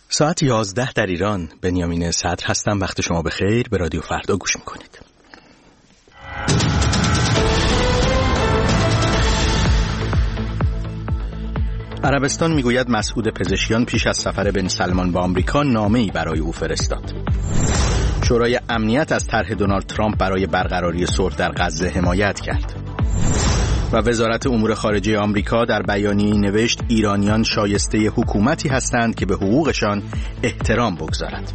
ساعت 11 در ایران. بنیامین صدر هستم. وقت شما بخیر. به رادیو فردا گوش میکنید. عربستان میگوید مسعود پزشکیان پیش از سفر بن سلمان به آمریکا نامه‌ای برای او فرستاد. شورای امنیت از طرح دونالد ترامپ برای برقراری صلح در غزه حمایت کرد. و وزارت امور خارجه آمریکا در بیانیه‌ای نوشت ایرانیان شایسته حکومتی هستند که به حقوقشان احترام بگذارد.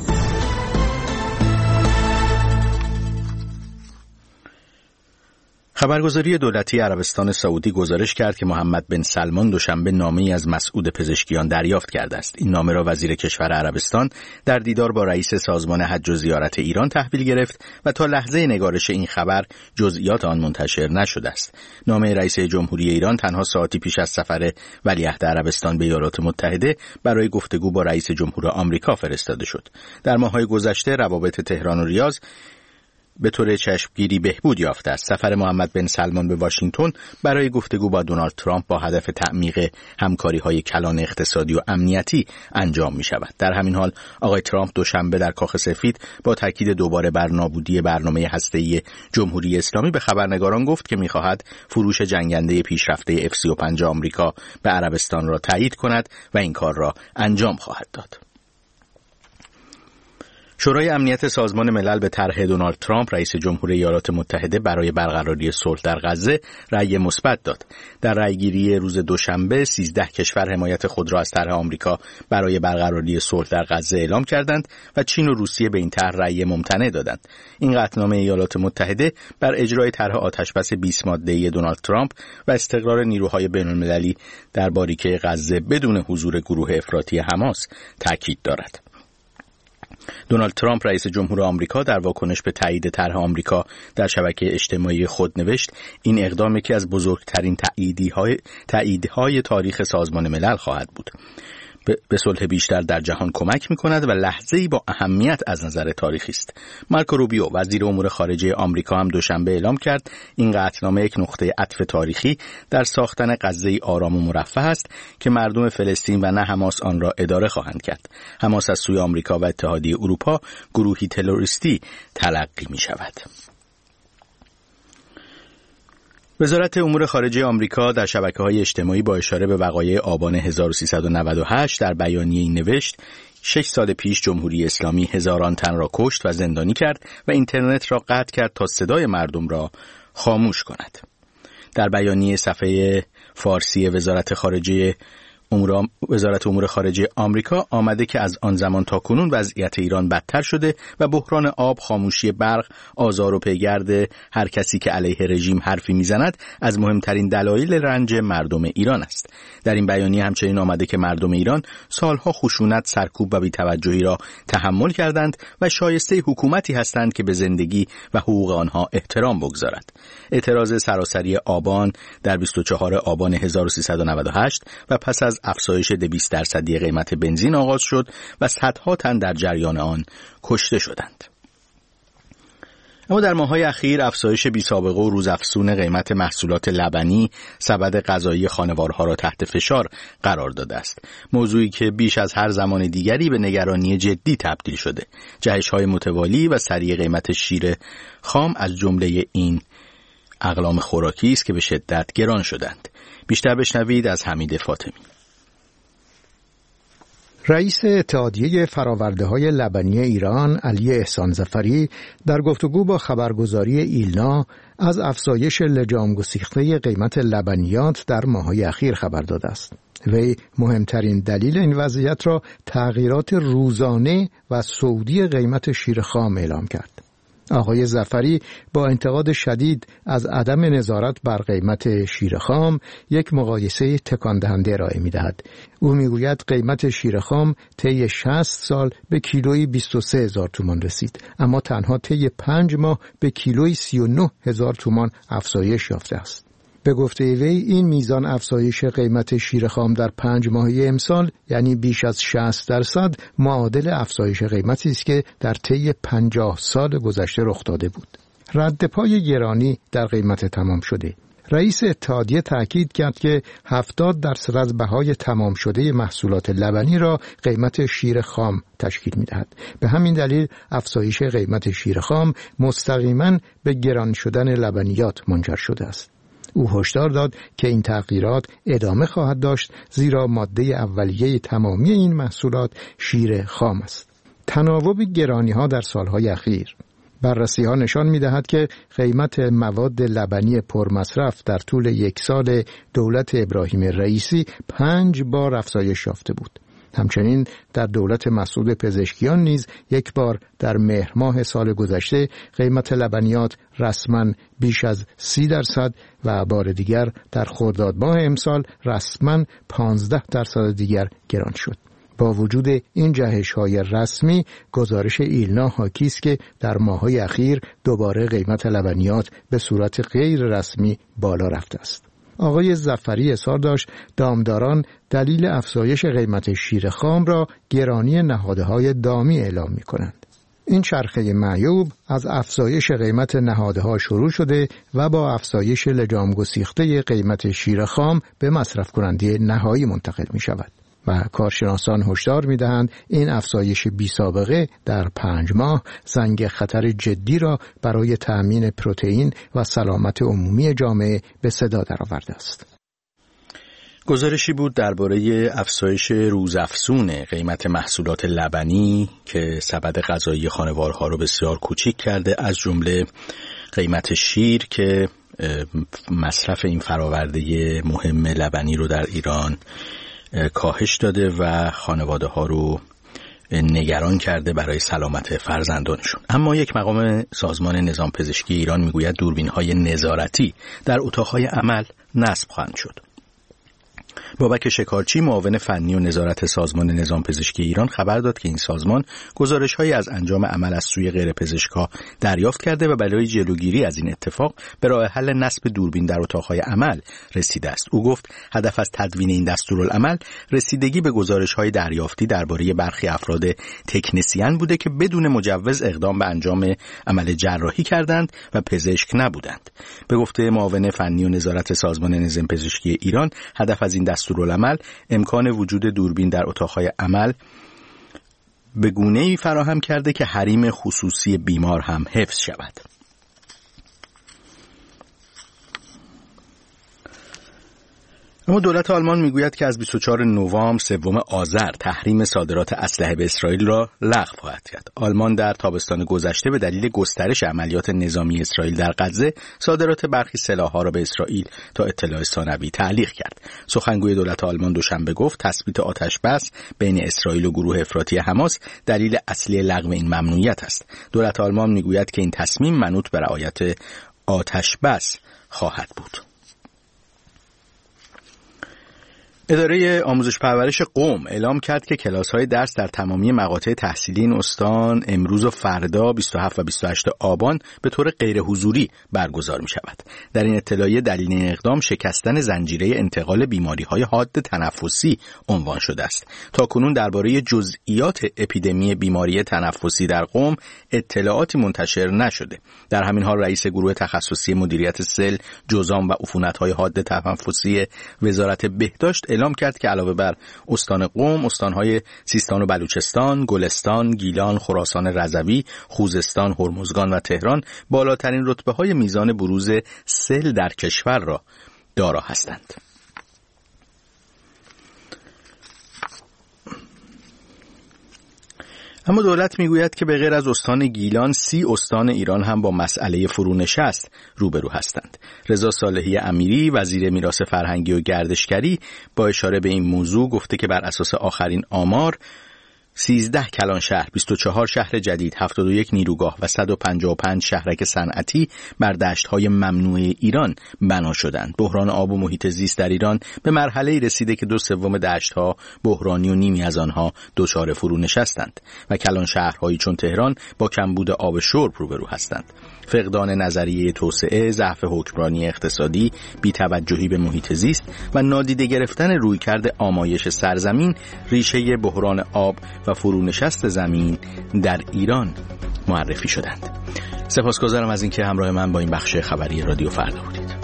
خبرگزاری دولتی عربستان سعودی گزارش کرد که محمد بن سلمان دوشنبه نامه‌ای از مسعود پزشکیان دریافت کرده است. این نامه را وزیر کشور عربستان در دیدار با رئیس سازمان حج و زیارت ایران تحویل گرفت و تا لحظه نگارش این خبر جزئیات آن منتشر نشده است. نامه رئیس جمهوری ایران تنها ساعتی پیش از سفر ولیعهد عربستان به ایالات متحده برای گفتگو با رئیس جمهور آمریکا فرستاده شد. در ماه‌های گذشته روابط تهران و ریاض به طور چشمگیری بهبود یافته است. سفر محمد بن سلمان به واشنگتن برای گفتگو با دونالد ترامپ با هدف تعمیق همکاری‌های کلان اقتصادی و امنیتی انجام می‌شود. در همین حال آقای ترامپ دوشنبه در کاخ سفید با تاکید دوباره بر نابودی برنامه هسته‌ای جمهوری اسلامی به خبرنگاران گفت که می‌خواهد فروش جنگنده پیشرفته F-35 آمریکا به عربستان را تایید کند و این کار را انجام خواهد داد. شورای امنیت سازمان ملل به طرح دونالد ترامپ رئیس جمهوری ایالات متحده برای برقراری صلح در غزه رأی مثبت داد. در رأیگیری روز دوشنبه 13 کشور حمایت خود را از طرح آمریکا برای برقراری صلح در غزه اعلام کردند و چین و روسیه به این طرح رأی ممتنع دادند. این قطعنامه ایالات متحده بر اجرای طرح آتشبس 20 ماده‌ای دونالد ترامپ و استقرار نیروهای بین‌المللی در باریکه غزه بدون حضور گروه افراطی حماس تاکید دارد. دونالد ترامپ رئیس جمهور آمریکا در واکنش به تایید طرح آمریکا در شبکه اجتماعی خود نوشت این اقدام یکی از بزرگترین تاییدهای تاریخ سازمان ملل خواهد بود. به صلح بیشتر در جهان کمک می‌کند و لحظه‌ای با اهمیت از نظر تاریخی است. مارکو روبیو وزیر امور خارجه آمریکا هم دوشنبه اعلام کرد این قطعنامه یک نقطه عطف تاریخی در ساختن غزه‌ای آرام و مرفه است که مردم فلسطین و نه حماس آن را اداره خواهند کرد. حماس از سوی آمریکا و اتحادیه اروپا گروهی تروریستی تلقی می‌شود. وزارت امور خارجه آمریکا در شبکه‌های اجتماعی با اشاره به وقایع آبان 1398 در بیانیه‌ای نوشت 6 سال پیش جمهوری اسلامی هزاران تن را کشت و زندانی کرد و اینترنت را قطع کرد تا صدای مردم را خاموش کند. در بیانیه صفحه فارسی وزارت امور خارجه آمریکا آمده که از آن زمان تا کنون وضعیت ایران بدتر شده و بحران آب، خاموشی برق، آزار و پیگرد هر کسی که علیه رژیم حرفی میزند از مهمترین دلایل رنج مردم ایران است. در این بیانیه همچنین آمده که مردم ایران سالها خشونت، سرکوب و بی‌توجهی را تحمل کردند و شایسته حکومتی هستند که به زندگی و حقوق آنها احترام بگذارد. اعتراض سراسری آبان در 24 آبان 1398 و پس از افزایش 200% قیمت بنزین آغاز شد و صدها تن در جریان آن کشته شدند. اما در ماه‌های اخیر افزایش بی‌سابقه و روزافزون قیمت محصولات لبنی سبد غذایی خانوارها را تحت فشار قرار داده است. موضوعی که بیش از هر زمان دیگری به نگرانی جدی تبدیل شده. جهش‌های متوالی و سریع قیمت شیر خام از جمله این اقلام خوراکی است که به شدت گران شدند. بیشتر بشنوید از حمید فاطمی. رئیس اتحادیه فرآورده‌های لبنی ایران علی احسان ظفری در گفتگو با خبرگزاری ایلنا از افزایش لجام گسیخته قیمت لبنیات در ماه‌های اخیر خبر داده است. وی مهمترین دلیل این وضعیت را تغییرات روزانه و صعودی قیمت شیر خام اعلام کرد. آقای ظفری با انتقاد شدید از عدم نظارت بر قیمت شیر خام یک مقایسه تکان دهنده ارائه می‌دهد. او میگوید قیمت شیر خام طی 60 سال به کیلویی 23,000 تومان رسید، اما تنها طی 5 ماه به کیلویی 39,000 تومان افزایش یافته است. به گفته وی این میزان افزایش قیمت شیر خام در 5 ماهه امسال یعنی بیش از 60% معادل افزایش قیمتی است که در طی 50 سال گذشته رخ داده بود. رد پای گرانی در قیمت تمام شده. رئیس اتحادیه تاکید کرد که 70% از بهای تمام شده محصولات لبنی را قیمت شیر خام تشکیل می‌دهد. به همین دلیل افزایش قیمت شیر خام مستقیما به گران شدن لبنیات منجر شده است. او هشدار داد که این تغییرات ادامه خواهد داشت، زیرا ماده اولیه تمامی این محصولات شیر خام است. تناوب گرانی‌ها در سالهای اخیر. بررسی‌ها نشان می‌دهد که قیمت مواد لبنی پرمصرف در طول یک سال دولت ابراهیم رئیسی 5 بار افزایش یافته بود. همچنین در دولت مسعود پزشکیان نیز یک بار در مهر ماه سال گذشته قیمت لبنیات رسما بیش از 30% و بار دیگر در خرداد ماه امسال رسما 15% دیگر گران شد. با وجود این جهش‌های رسمی، گزارش ایلنا حاکی است که در ماه‌های اخیر دوباره قیمت لبنیات به صورت غیر رسمی بالا رفته است. آقای ظفری اظهار داشت دامداران دلیل افزایش قیمت شیر خام را گرانی نهادهای دامی اعلام می‌کنند. این چرخه معیوب از افزایش قیمت نهادها شروع شده و با افزایش لجام گسیخته قیمت شیر خام به مصرف کننده نهایی منتقل می‌شود. و کارشناسان هشدار می‌دهند این افزایش بی‌سابقه در 5 ماه زنگ خطر جدی را برای تأمین پروتئین و سلامت عمومی جامعه به صدا درآورده است. گزارشی بود درباره افزایش روزافزون قیمت محصولات لبنی که سبد غذایی خانوارها رو بسیار کوچیک کرده، از جمله قیمت شیر که مصرف این فراورده مهم لبنی رو در ایران کاهش داده و خانواده ها رو نگران کرده برای سلامت فرزندانشون. اما یک مقام سازمان نظام پزشکی ایران میگوید دوربین های نظارتی در اتاقهای عمل نصب خواهند شد. بابک شکارچی معاون فنی و نظارت سازمان نظام پزشکی ایران خبر داد که این سازمان گزارش‌هایی از انجام عمل از سوی غیر پزشکا دریافت کرده و برای جلوگیری از این اتفاق به راه حل نصب دوربین در اتاق‌های عمل رسیده است. او گفت هدف از تدوین این دستورالعمل رسیدگی به گزارش‌های دریافتی درباره برخی افراد تکنسین بوده که بدون مجوز اقدام به انجام عمل جراحی کردند و پزشک نبودند. به گفته معاون فنی و نظارت سازمان نظام پزشکی ایران، هدف از این دستورالعمل امکان وجود دوربین در اتاقهای عمل به گونه‌ای فراهم کرده که حریم خصوصی بیمار هم حفظ شود. اما دولت آلمان میگوید که از 24 نوامبر 3 آذر تحریم صادرات اسلحه به اسرائیل را لغو خواهد کرد. آلمان در تابستان گذشته به دلیل گسترش عملیات نظامی اسرائیل در غزه صادرات برخی سلاح‌ها را به اسرائیل تا اطلاع ثانوی تعلیق کرد. سخنگوی دولت آلمان دوشنبه گفت تثبیت آتش‌بس بین اسرائیل و گروه افراطی حماس دلیل اصلی لغو این ممنوعیت است. دولت آلمان میگوید که این تصمیم منوط به رعایت آتش‌بس خواهد بود. اداره آموزش پرورش قم اعلام کرد که کلاس‌های درس در تمامی مقاطع تحصیلی این استان امروز و فردا 27 و 28 آبان به طور غیر حضوری برگزار می‌شود. در این اطلاعیه دلیل این اقدام شکستن زنجیره انتقال بیماری‌های حاد تنفسی عنوان شده است. تاکنون درباره جزئیات اپیدمی بیماری تنفسی در قم اطلاعاتی منتشر نشده. در همین حال رئیس گروه تخصصی مدیریت سل، جذام و عفونت‌های حاد تنفسی وزارت بهداشت اعلام کرد که علاوه بر استان قم، استان‌های سیستان و بلوچستان، گلستان، گیلان، خراسان رضوی، خوزستان، هرمزگان و تهران بالاترین رتبه‌های میزان بروز سل در کشور را دارا هستند. اما دولت میگوید که به غیر از استان گیلان 30 استان ایران هم با مسئله فرونشست روبرو هستند. رضا صالحی امیری وزیر میراث فرهنگی و گردشگری با اشاره به این موضوع گفته که بر اساس آخرین آمار 13 کلان شهر، 24 شهر جدید، 71 نیروگاه و 155 شهرک صنعتی بر دشت‌های ممنوع ایران بنا شدند. بحران آب و محیط زیست در ایران به مرحله‌ای رسیده که 2/3 دشت‌ها بحرانی و نیمی از آنها دچار فرونشستند و کلان شهرهایی چون تهران با کمبود آب شرب روبرو هستند. فقدان نظریه توسعه، ضعف حکمرانی اقتصادی، بی‌توجهی به محیط زیست و نادیده گرفتن رویکرد آمایش سرزمین ریشه بحران آب و فرونشست زمین در ایران معرفی شدند. سپاسگزارم از اینکه همراه من با این بخش خبری رادیو فردا بودید.